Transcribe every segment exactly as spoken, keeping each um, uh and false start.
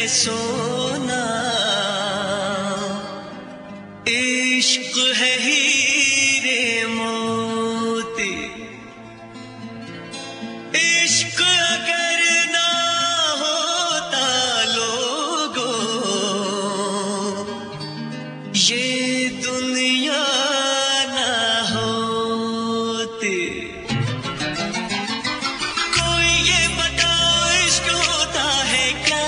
सोना, इश्क है हीरे मोती। इश्क अगर ना होता लोगों, ये दुनिया ना होती। कोई ये बताओ इश्क होता है क्या,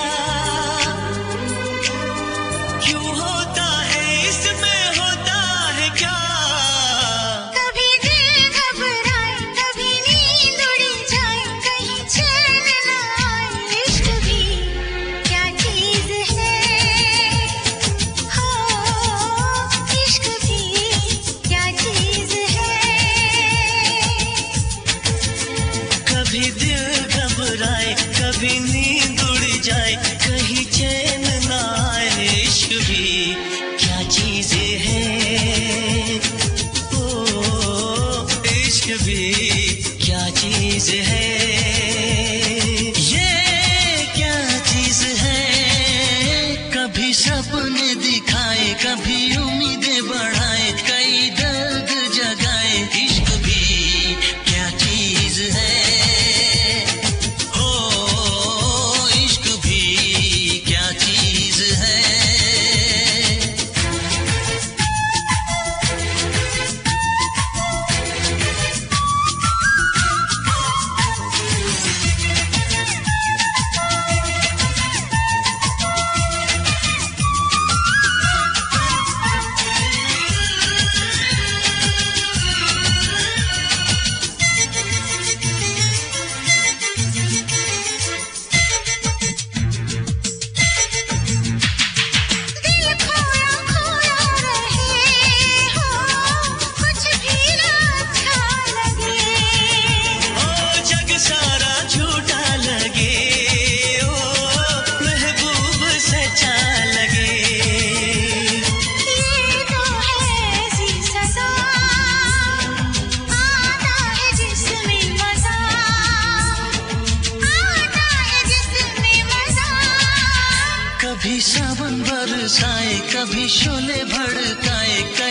क्यों होता है, इसमें होता है क्या। कभी दिल घबराए, कभी नींद उड़ जाए, कहीं चैन न आए। इश्क भी क्या चीज है, हो इश्क भी क्या चीज है। कभी दिल घबराए, कभी नींद उड़ जाए, कहीं चैन ना आए। इश्क भी क्या चीज है, ओ इश्क भी क्या चीज है। ये क्या चीज है, कभी सपने दिखाए, कभी उम्मीदें बढ़ाए, कई दर्द जगाए। इश्क भी क्या चीज है, ओ इश्क भी क्या चीज है। दिल खोया खोया रहे, हो कुछ भी ना अच्छा लगे। ओ जग सारा झूठा लगे, ओ महबूब सच्चा लगे। ये तो है ऐसी सजा, आता है जिसमें मजा, आता है जिसमें मजा। कभी सावन बरसाए, कभी शोले भड़काए,